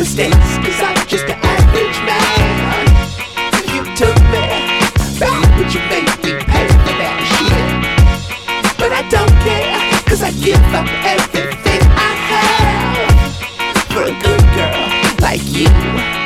mistakes, cause I'm just an average man. You took me back, but you made me pay for that shit. But I don't care, cause I give up everything I have for a good girl like you.